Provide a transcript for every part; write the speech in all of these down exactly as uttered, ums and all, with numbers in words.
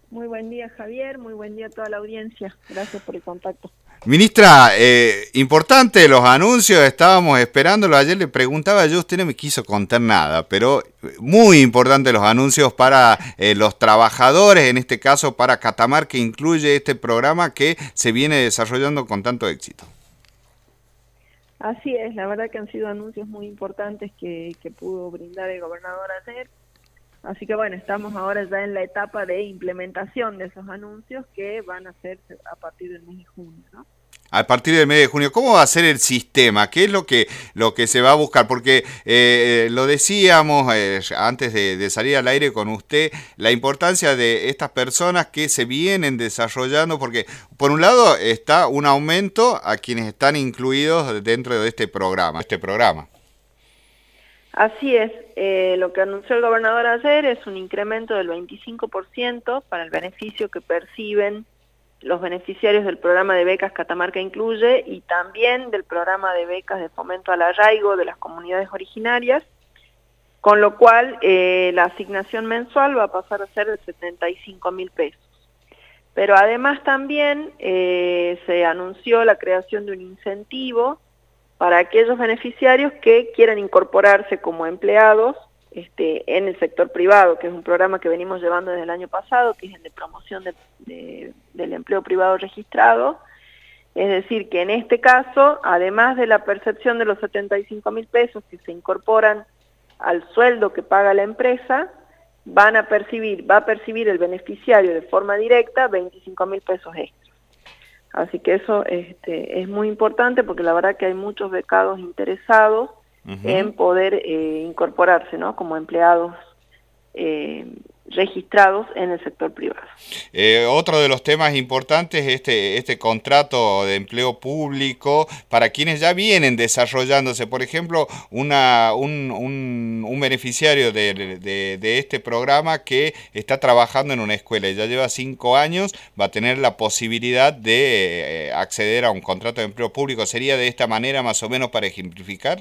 Muy buen día, Javier, muy buen día a toda la audiencia. Gracias por el contacto. Ministra, eh, importante los anuncios, estábamos esperándolo. Ayer le preguntaba yo, usted no me quiso contar nada, pero muy importante los anuncios para eh, los trabajadores, en este caso para Catamarca, que incluye este programa que se viene desarrollando con tanto éxito. Así es, la verdad que han sido anuncios muy importantes que, que pudo brindar el gobernador ayer. Así que bueno, estamos ahora ya en la etapa de implementación de esos anuncios que van a ser a partir del mes de junio, ¿no? A partir del mes de junio, ¿cómo va a ser el sistema? ¿Qué es lo que, lo que se va a buscar? Porque eh, lo decíamos eh, antes de, de salir al aire con usted, la importancia de estas personas que se vienen desarrollando, porque por un lado está un aumento a quienes están incluidos dentro de este programa. Este programa. Así es, eh, lo que anunció el gobernador ayer es un incremento del veinticinco por ciento para el beneficio que perciben los beneficiarios del programa de becas Catamarca Incluye y también del programa de becas de fomento al arraigo de las comunidades originarias, con lo cual eh, la asignación mensual va a pasar a ser de setenta y cinco mil pesos. Pero además también eh, se anunció la creación de un incentivo para aquellos beneficiarios que quieran incorporarse como empleados este, en el sector privado, que es un programa que venimos llevando desde el año pasado, que es el de promoción de, de, del empleo privado registrado. Es decir, que en este caso, además de la percepción de los setenta y cinco mil pesos que se incorporan al sueldo que paga la empresa, van a percibir, va a percibir el beneficiario de forma directa veinticinco mil pesos extra. Así que eso este, es muy importante porque la verdad que hay muchos becados interesados uh-huh. en poder eh, incorporarse, ¿no?, como empleados eh, registrados en el sector privado. Eh, otro de los temas importantes es este, este contrato de empleo público para quienes ya vienen desarrollándose. Por ejemplo, una, un, un, un beneficiario de, de, de este programa que está trabajando en una escuela y ya lleva cinco años, va a tener la posibilidad de eh, acceder a un contrato de empleo público. ¿Sería de esta manera más o menos para ejemplificar?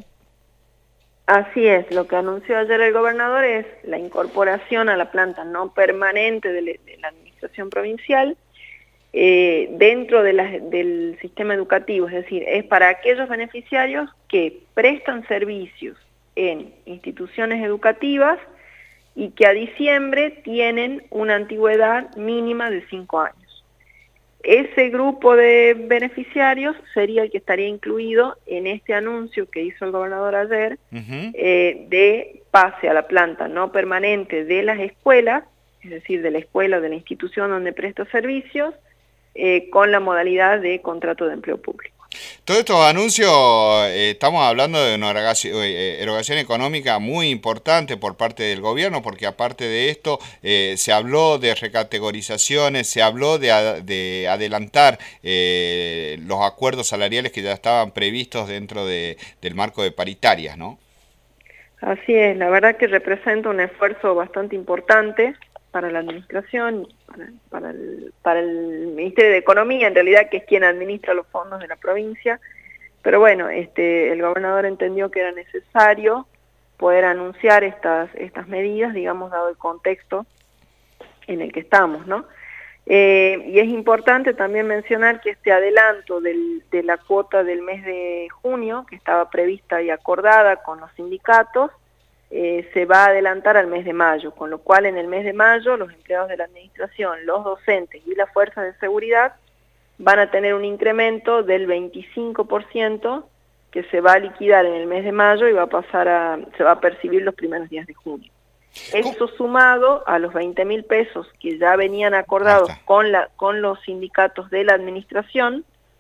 Así es, lo que anunció ayer el gobernador es la incorporación a la planta no permanente de, de la administración provincial eh, dentro de la, del sistema educativo, es decir, es para aquellos beneficiarios que prestan servicios en instituciones educativas y que a diciembre tienen una antigüedad mínima de cinco años. Ese grupo de beneficiarios sería el que estaría incluido en este anuncio que hizo el gobernador ayer uh-huh. eh, de pase a la planta no permanente de las escuelas, es decir, de la escuela o de la institución donde presta servicios, eh, con la modalidad de contrato de empleo público. Todos estos anuncios, eh, estamos hablando de una erogación, eh, erogación económica muy importante por parte del gobierno, porque aparte de esto eh, se habló de recategorizaciones, se habló de, a, de adelantar eh, los acuerdos salariales que ya estaban previstos dentro de, del marco de paritarias, ¿no? Así es, la verdad que representa un esfuerzo bastante importante para la administración, para, para, el, para el Ministerio de Economía, en realidad, que es quien administra los fondos de la provincia, pero bueno, este, el gobernador entendió que era necesario poder anunciar estas, estas medidas, digamos, dado el contexto en el que estamos, ¿no? Eh, y es importante también mencionar que este adelanto del, de la cuota del mes de junio, que estaba prevista y acordada con los sindicatos, Eh, se va a adelantar al mes de mayo, con lo cual en el mes de mayo los empleados de la administración, los docentes y las fuerzas de seguridad van a tener un incremento del veinticinco por ciento que se va a liquidar en el mes de mayo y va a pasar a, se va a percibir los primeros días de junio. Eso sumado a los veinte mil pesos que ya venían acordados con, la, con los sindicatos de la administración,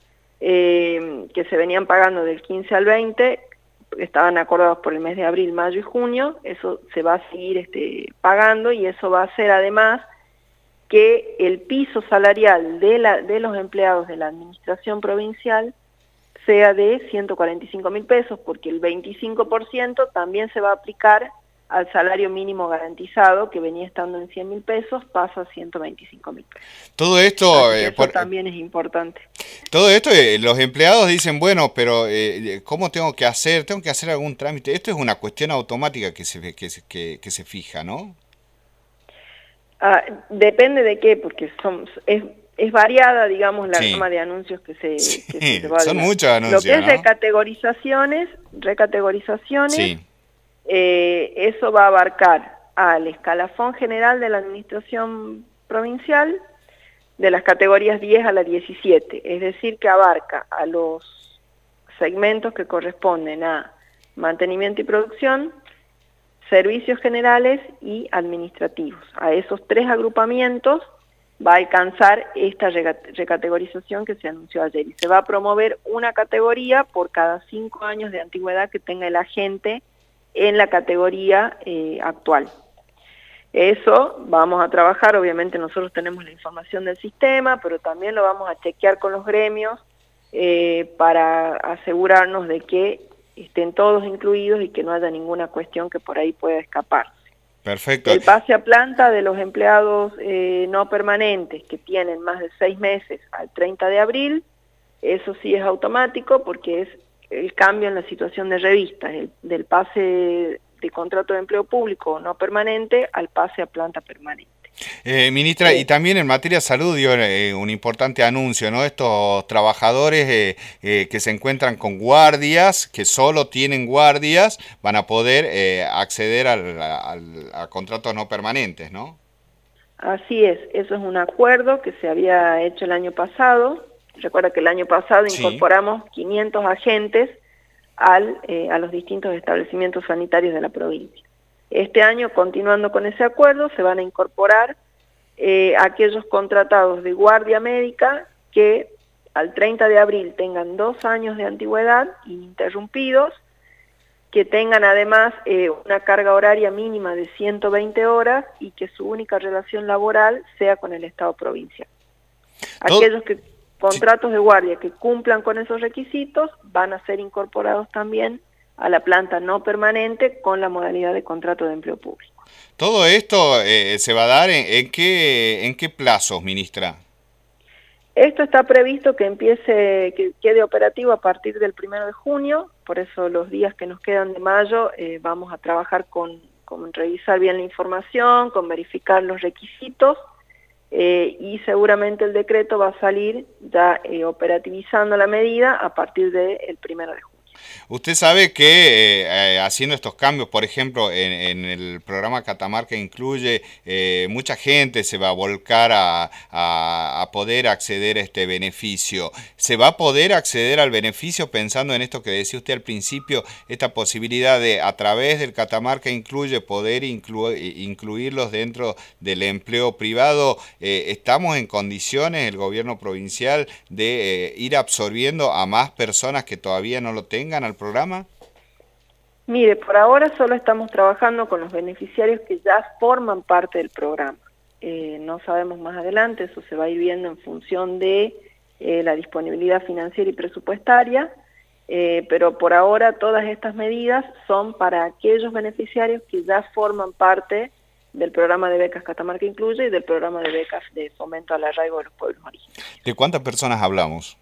eh, que se venían pagando del quince al veinte, estaban acordados por el mes de abril, mayo y junio, eso se va a seguir este, pagando y eso va a hacer además que el piso salarial de, la, de los empleados de la administración provincial sea de ciento cuarenta y cinco mil pesos, porque el veinticinco por ciento también se va a aplicar al salario mínimo garantizado, que venía estando en cien mil pesos, pasa a ciento veinticinco mil pesos. Todo esto, eh, eso por, también es importante. Todo esto, eh, los empleados dicen, bueno, pero eh, ¿cómo tengo que hacer? ¿Tengo que hacer algún trámite? Esto es una cuestión automática que se, que, que, que se fija, ¿no? Ah, depende de qué, porque son, es, es variada, digamos, la Sí, gama de anuncios que se, sí, que se lleva son adelante. muchos Lo que anuncios, es ¿no? recategorizaciones, recategorizaciones, Sí, eh, eso va a abarcar al escalafón general de la administración provincial, de las categorías diez a la diecisiete, es decir, que abarca a los segmentos que corresponden a mantenimiento y producción, servicios generales y administrativos. A esos tres agrupamientos va a alcanzar esta recategorización que se anunció ayer y se va a promover una categoría por cada cinco años de antigüedad que tenga el agente en la categoría eh, actual. Eso vamos a trabajar, obviamente nosotros tenemos la información del sistema, pero también lo vamos a chequear con los gremios eh, para asegurarnos de que estén todos incluidos y que no haya ninguna cuestión que por ahí pueda escapar. perfecto. El pase a planta de los empleados eh, no permanentes que tienen más de seis meses al treinta de abril, eso sí es automático porque es el cambio en la situación de revistas, el, del pase de contrato de empleo público no permanente al pase a planta permanente. Eh, ministra, y Eh, también en materia de salud dio eh, un importante anuncio, ¿no? Estos trabajadores eh, eh, que se encuentran con guardias, que solo tienen guardias, van a poder eh, acceder al, al, a contratos no permanentes, ¿no? Así es, eso es un acuerdo que se había hecho el año pasado. Recuerda que el año pasado Sí. incorporamos quinientos agentes al, eh, a los distintos establecimientos sanitarios de la provincia. Este año, continuando con ese acuerdo, se van a incorporar eh, aquellos contratados de guardia médica que al treinta de abril tengan dos años de antigüedad ininterrumpidos, que tengan además eh, una carga horaria mínima de ciento veinte horas y que su única relación laboral sea con el Estado provincial. Todo, Aquellos que contratos de guardia que cumplan con esos requisitos van a ser incorporados también a la planta no permanente con la modalidad de contrato de empleo público. todo esto eh, se va a dar en, en qué en qué plazos, ministra. Esto está previsto que empiece, que quede operativo a partir del primero de junio, por eso los días que nos quedan de mayo eh, vamos a trabajar con, con revisar bien la información, con verificar los requisitos eh, y seguramente el decreto va a salir ya eh, operativizando la medida a partir del primero de junio. Usted sabe que eh, haciendo estos cambios, por ejemplo, en, en el programa Catamarca Incluye, eh, mucha gente se va a volcar a, a, a poder acceder a este beneficio. ¿Se va a poder acceder al beneficio pensando en esto que decía usted al principio, esta posibilidad de a través del Catamarca Incluye poder inclu incluirlos dentro del empleo privado? Eh, ¿Estamos en condiciones, el gobierno provincial, de eh, ir absorbiendo a más personas que todavía no lo tengan al programa? Mire, por ahora solo estamos trabajando con los beneficiarios que ya forman parte del programa. Eh, no sabemos más adelante, eso se va a ir viendo en función de eh, la disponibilidad financiera y presupuestaria, eh, pero por ahora todas estas medidas son para aquellos beneficiarios que ya forman parte del programa de becas Catamarca Incluye y del programa de becas de fomento al arraigo de los pueblos originarios. ¿De cuántas personas hablamos?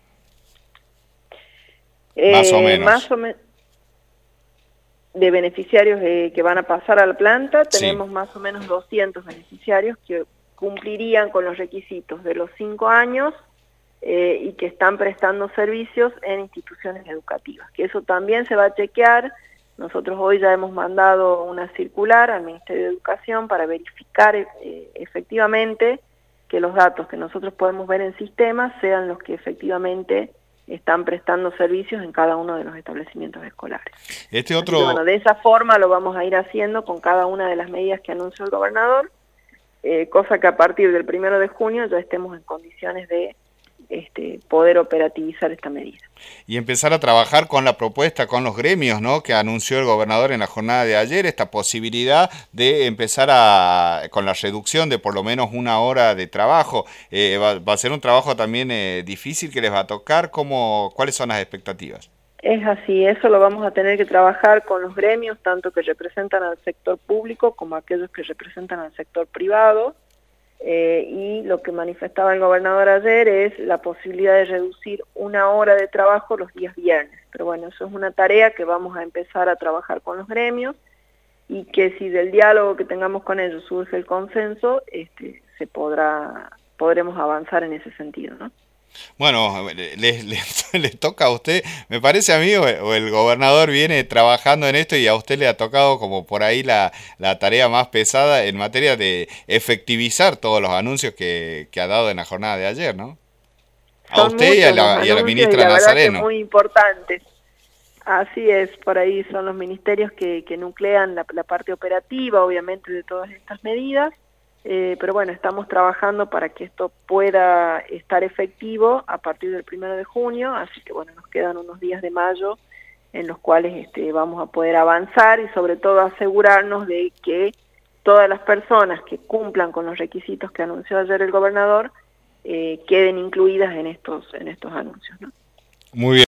Eh, Más o menos. Más o menos de beneficiarios eh, que van a pasar a la planta, Sí. tenemos más o menos doscientos beneficiarios que cumplirían con los requisitos de los cinco años eh, y que están prestando servicios en instituciones educativas, que eso también se va a chequear. Nosotros hoy ya hemos mandado una circular al Ministerio de Educación para verificar eh, efectivamente que los datos que nosotros podemos ver en sistemas sean los que efectivamente están prestando servicios en cada uno de los establecimientos escolares. Este otro... Así que, bueno, de esa forma lo vamos a ir haciendo con cada una de las medidas que anunció el gobernador, eh, cosa que a partir del primero de junio ya estemos en condiciones de este, poder operativizar esta medida. Y empezar a trabajar con la propuesta, con los gremios, ¿no?, que anunció el gobernador en la jornada de ayer, esta posibilidad de empezar a, con la reducción de por lo menos una hora de trabajo. Eh, va, va a ser un trabajo también eh, difícil que les va a tocar. ¿Cómo, ¿Cuáles son las expectativas? Es así, eso lo vamos a tener que trabajar con los gremios, tanto que representan al sector público como aquellos que representan al sector privado. Eh, y lo que manifestaba el gobernador ayer es la posibilidad de reducir una hora de trabajo los días viernes. Pero bueno, eso es una tarea que vamos a empezar a trabajar con los gremios y que si del diálogo que tengamos con ellos surge el consenso, este, se podrá, podremos avanzar en ese sentido, ¿no? Bueno, le, le, le toca a usted, me parece a mí, o, o el gobernador viene trabajando en esto y a usted le ha tocado como por ahí la, la tarea más pesada en materia de efectivizar todos los anuncios que, que ha dado en la jornada de ayer, ¿no? A Son usted y a muchos los la, y a la anuncios y ministra la verdad que Nazareno. muy importantes. Así es, por ahí son los ministerios que, que nuclean la, la parte operativa, obviamente, de todas estas medidas. Eh, pero bueno, estamos trabajando para que esto pueda estar efectivo a partir del primero de junio, así que bueno, nos quedan unos días de mayo en los cuales este, vamos a poder avanzar y sobre todo asegurarnos de que todas las personas que cumplan con los requisitos que anunció ayer el gobernador eh, queden incluidas en estos, en estos anuncios, ¿no? Muy bien.